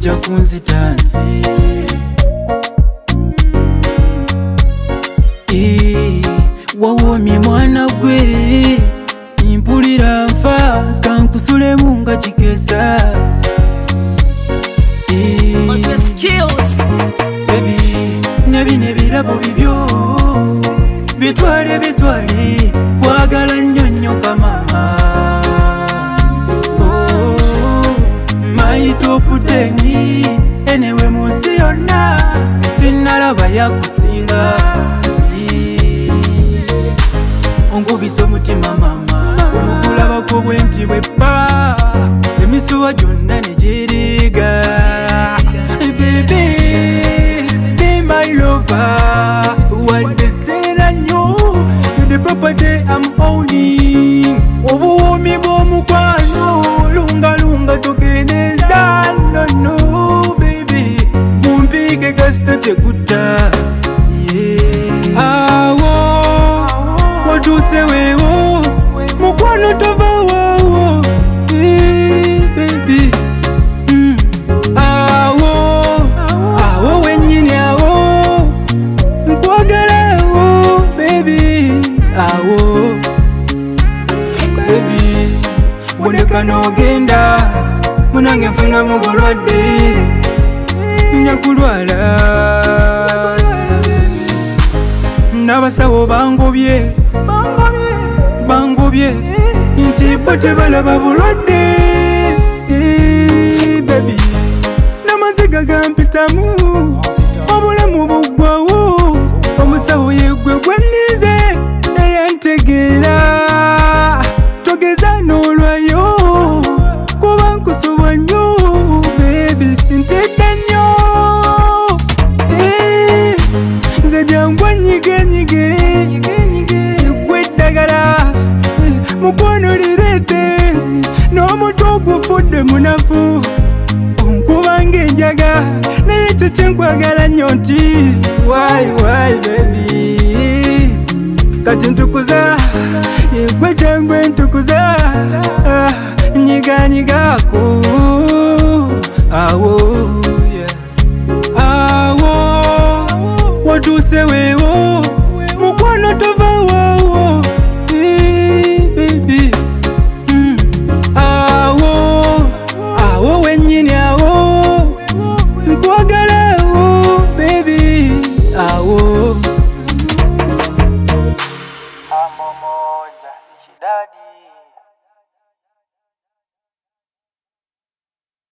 tojja kunzitansi wawoomye mwana gwe mpulira nfa kankusulemu nga kikeesa baby nebino ebirabo bibyo bitwale kwagala nnyo nnyo kamama my top 10 enewe munsi yonna sinnalaba yakusinga onkubisa omutima mama olukulabako bwenti bweppa emisuwa gyonna negiriga baby be my lover wadde seera nnyo the property I'm owning obuwoomi bw'omukwano lunga tokeneza no baby bumpike kasita tekutta awo watuuse weewo mukwano tova waawo baby awo wennyini awo nkwagalawo baby awo baby boneka n'ogenda munange nfunamu bulwadde nyakulwala n'abasawo bangobye nti bo tebalaba bulwadde baby n'amaziga gampitamu obulamu buggwawo omusawo yeggwe gwennize eyantegeera togeza n'olwayo kuba nkusobwa nnyo baby ntedda nnyo nze jangwa nyigenyige gwe eddagala mukwano lireete n'omutwe ogufudde munafu onkuba ng'enjaga naye ekyo kyenkwagala nnyo nti why baby kati ntukuza yegwe jangwe ntukuza nyiganyigaako awo awo watuuse weewo mukwano tova waawo baby awo wennyini awo nkwagalawo baby awo Amomoja, Ichidadi.